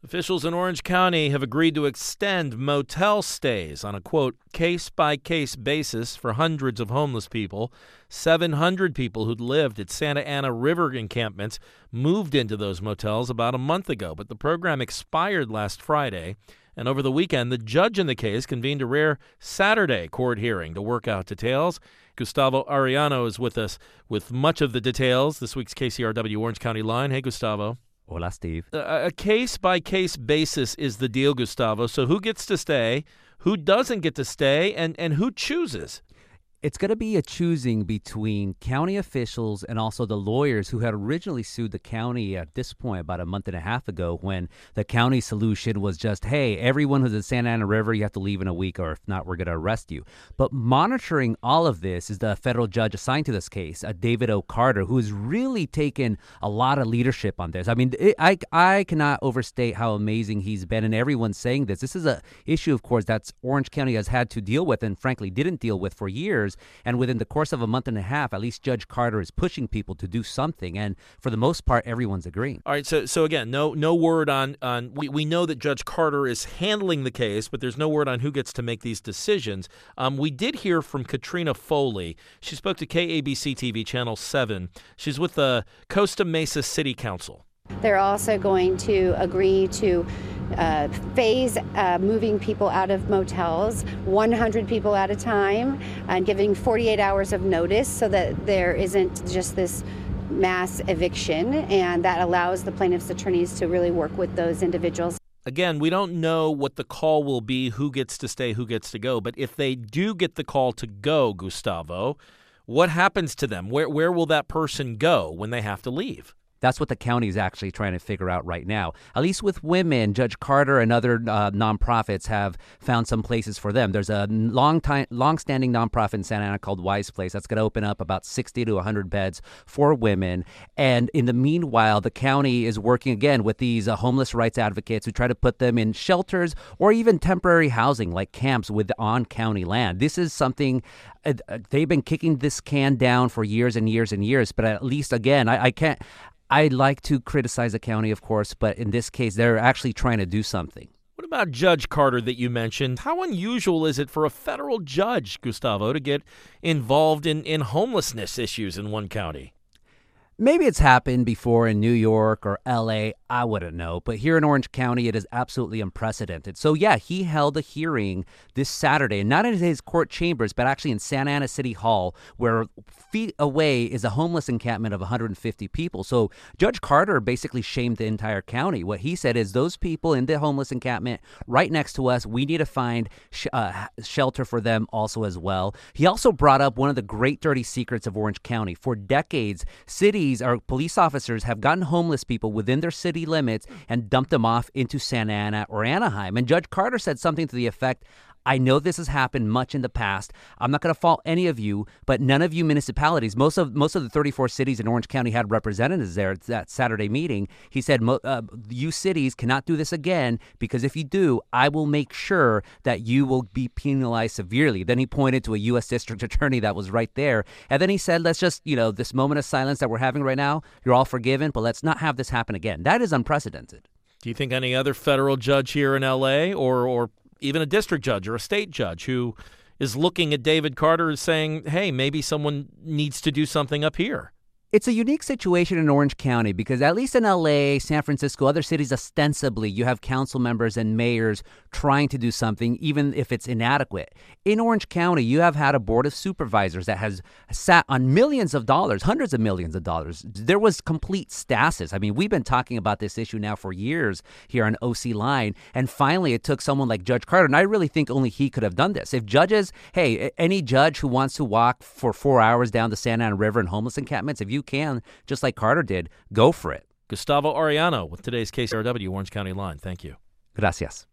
Officials in Orange County have agreed to extend motel stays on a, quote, case-by-case basis for hundreds of homeless people. 700 people who'd lived at Santa Ana River encampments moved into those motels about a month ago, but the program expired last Friday. And over the weekend, the judge in the case convened a rare Saturday court hearing to work out details. Gustavo Arellano is with us with much of the details. This week's KCRW Orange County Line. Hey, Gustavo. Hola, Steve. A case-by-case basis is the deal, Gustavo. So who gets to stay, who doesn't get to stay, and who chooses? It's going to be a choosing between county officials and also the lawyers who had originally sued the county at this point about a month and a half ago, when the county solution was just, hey, everyone who's at Santa Ana River, you have to leave in a week, or if not, we're going to arrest you. But monitoring all of this is the federal judge assigned to this case, David O. Carter, who has really taken a lot of leadership on this. I mean, I cannot overstate how amazing he's been, and everyone's saying this. This is an issue, of course, that Orange County has had to deal with and frankly didn't deal with for years. And within the course of a month and a half, at least Judge Carter is pushing people to do something. And for the most part, everyone's agreeing. All right. So again, no word on we know that Judge Carter is handling the case, but there's no word on who gets to make these decisions. We did hear from Katrina Foley. She spoke to KABC TV Channel 7. She's with the Costa Mesa City Council. They're also going to agree to phase moving people out of motels, 100 people at a time, and giving 48 hours of notice so that there isn't just this mass eviction, and that allows the plaintiff's attorneys to really work with those individuals. Again, we don't know what the call will be, who gets to stay, who gets to go. But if they do get the call to go, Gustavo, what happens to them? Where will that person go when they have to leave? That's what the county is actually trying to figure out right now. At least with women, Judge Carter and other nonprofits have found some places for them. There's a long-standing nonprofit in Santa Ana called Wise Place that's going to open up about 60 to 100 beds for women. And in the meanwhile, the county is working again with these homeless rights advocates who try to put them in shelters or even temporary housing like camps on county land. This is something they've been kicking this can down for years and years and years. But at least, again, I like to criticize the county, of course, but in this case, they're actually trying to do something. What about Judge Carter that you mentioned? How unusual is it for a federal judge, Gustavo, to get involved in homelessness issues in one county? Maybe it's happened before in New York or L.A., I wouldn't know. But here in Orange County, it is absolutely unprecedented. So, yeah, he held a hearing this Saturday, not in his court chambers, but actually in Santa Ana City Hall, where feet away is a homeless encampment of 150 people. So Judge Carter basically shamed the entire county. What he said is those people in the homeless encampment right next to us, we need to find shelter for them also as well. He also brought up one of the great dirty secrets of Orange County. For decades, cities or police officers have gotten homeless people within their city limits and dumped them off into Santa Ana or Anaheim. And Judge Carter said something to the effect, I know this has happened much in the past. I'm not going to fault any of you, but none of you municipalities, most of the 34 cities in Orange County had representatives there at that Saturday meeting. He said, you cities cannot do this again, because if you do, I will make sure that you will be penalized severely. Then he pointed to a U.S. district attorney that was right there. And then he said, let's just, this moment of silence that we're having right now, you're all forgiven, but let's not have this happen again. That is unprecedented. Do you think any other federal judge here in L.A. or even a district judge or a state judge who is looking at David Carter is saying, hey, maybe someone needs to do something up here? It's a unique situation in Orange County because at least in L.A., San Francisco, other cities, ostensibly, you have council members and mayors trying to do something, even if it's inadequate. In Orange County, you have had a board of supervisors that has sat on millions of dollars, hundreds of millions of dollars. There was complete stasis. I mean, we've been talking about this issue now for years here on OC Line, and finally it took someone like Judge Carter, and I really think only he could have done this. If judges, any judge who wants to walk for 4 hours down the Santa Ana River in homeless encampments, if you can, just like Carter did, go for it. Gustavo Arellano with today's KCRW Orange County Line. Thank you. Gracias.